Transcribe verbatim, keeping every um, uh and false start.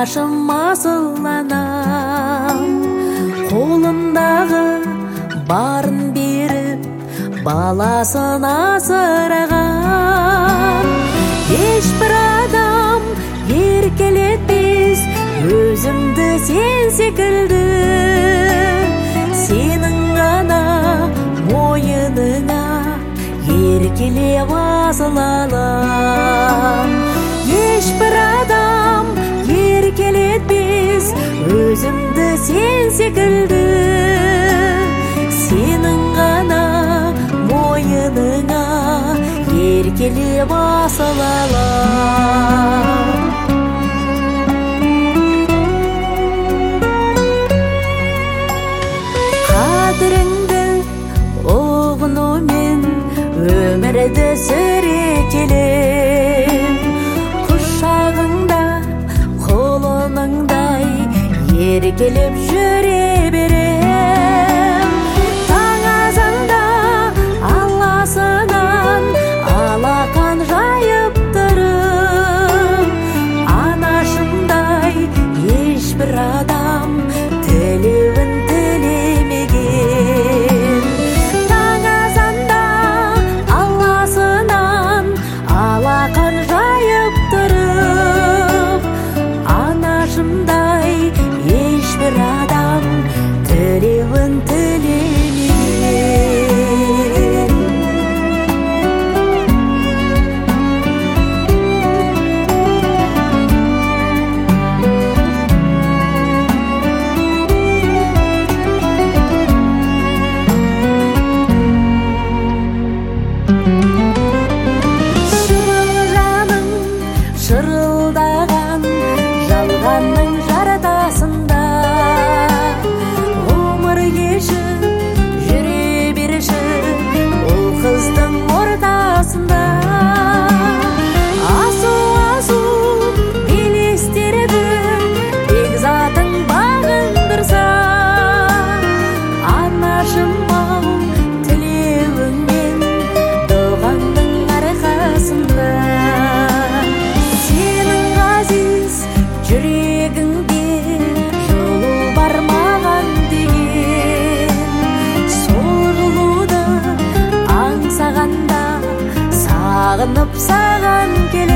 анашым асыл анам, қолындағы барын беріп баласын асыраған. Ешбір адам еркелетпес өзімді сен секілді, сенің ғана мойыныңа еркелеп асыл алам. Ешбір адам еркелетпес өзімді сен секілді, сенің ғана мойыныңа еркелеп асыл алам. Қадіріңді ұғынумен өмірді сүре келем, құшағыңда құлыныңдай еркелеп жүре берем. Таң азанда алласынан алақан жайып тұрып, анашымдай ешбір адам тілеуін тілемеген. Таң азанда алласынан алақан жайып тұрып, анашымдай ешбір адам тілеуін тілемеген. Шырылжаның шырылдаған жалғанның жартасында, ғұмыр кешіп жүре берші ол қыздың ортасында. Асу-асу белестерді бекзатың бағындырса, анашым-ау тілеуіңмен дұғаңның арқасында. Сенің ғазиз жүрегіңде жылу бар маған деген, сол жылуды аңсағанда сағынып саған келем.